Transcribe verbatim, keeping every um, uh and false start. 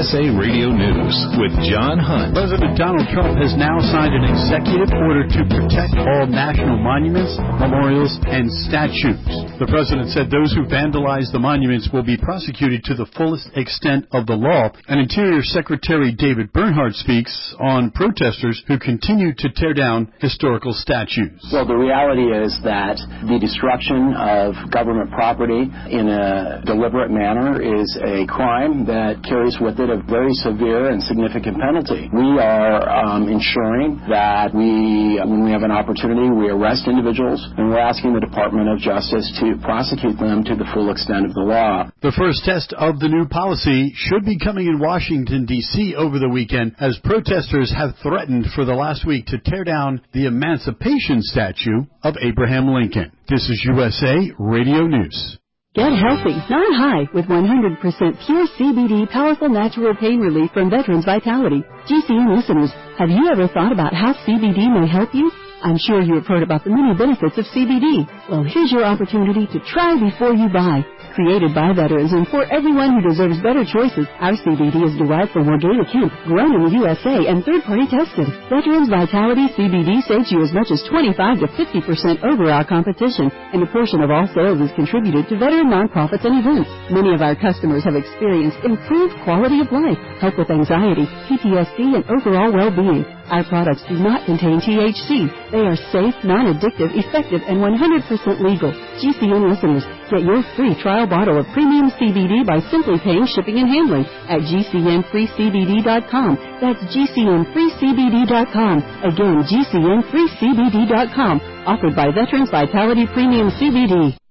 S A Radio News with John Hunt. President Donald Trump has now signed an executive order to protect all national monuments, memorials, and statues. The president said those who vandalize the monuments will be prosecuted to the fullest extent of the law. And Interior Secretary David Bernhardt speaks on protesters who continue to tear down historical statues. Well, the reality is that the destruction of government property in a deliberate manner is a crime that carries with it a very severe and significant penalty. We are um, ensuring that we, when we have an opportunity, we arrest individuals, and we're asking the Department of Justice to prosecute them to the full extent of the law. The first test of the new policy should be coming in Washington, D C over the weekend, as protesters have threatened for the last week to tear down the Emancipation statue of Abraham Lincoln. This is U S A Radio News. Get healthy, not high, with one hundred percent pure C B D powerful natural pain relief from Veterans Vitality. G C N listeners, have you ever thought about how C B D may help you? I'm sure you have heard about the many benefits of C B D. Well, here's your opportunity to try before you buy. Created by veterans and for everyone who deserves better choices, our C B D is derived from organic hemp, grown in the U S A and third-party tested. Veterans Vitality C B D saves you as much as twenty-five to fifty percent over our competition, and a portion of all sales is contributed to veteran nonprofits and events. Many of our customers have experienced improved quality of life, help with anxiety, P T S D, and overall well-being. Our products do not contain T H C. They are safe, non-addictive, effective, and one hundred percent legal. G C N listeners, get your free trial bottle of premium C B D by simply paying shipping and handling at G C N free C B D dot com. That's G C N free C B D dot com. Again, G C N free C B D dot com. Offered by Veterans Vitality Premium C B D.